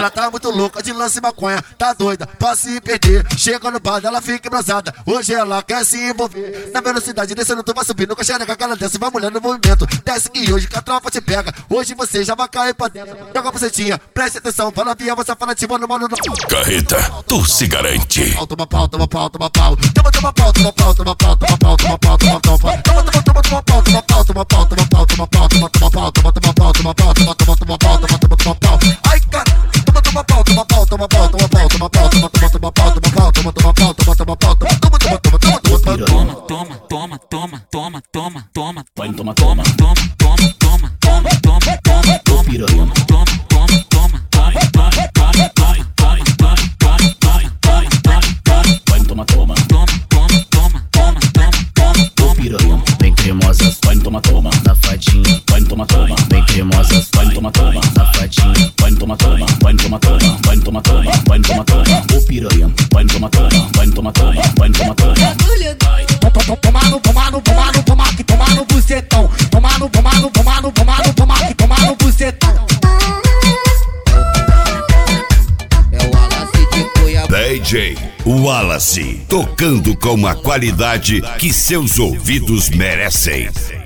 Ela tá muito louca de lance maconha, tá doida pra se perder. Chega no bar, ela fica embrasada, hoje ela quer se envolver. Na velocidade descendo, tu vai subindo com a xereca que ela desce, vai mulher no movimento. Desce que hoje que a tropa te pega, hoje você já vai cair pra dentro. Joga a bucetinha, preste atenção, fala via, você fanativa no mano. Carreta, tu se garante. Toma pau, toma pau, toma pau. Toma pau, toma pau, toma pau, toma pau, toma pau, toma pau, toma pau. Toma pau, toma pau, toma pau, toma pau, toma pau, toma pau, toma pau, toma pau, toma pau. Ai, cara, toma pau, toma pau, toma pau, toma pau, toma pau, toma pau, toma pau, toma pau, toma pau, toma pau, toma. Vai toma, toma, piranha. Vai toma, toma, piranha. Bem cremosa, vai toma, toma, safadinha. Vai toma, toma, bem cremosa, vai toma, toma, safadinha. Vai toma, toma, vai toma, toma, vai toma, toma, vai toma, toma. Ô piranha, vai toma, toma, vai toma, toma, vai toma, toma. Toma que toma no bucetão. Toma que toma no bucetão. É o Wallace de Cuiabá. DJ Wallace, tocando com a qualidade que seus ouvidos merecem.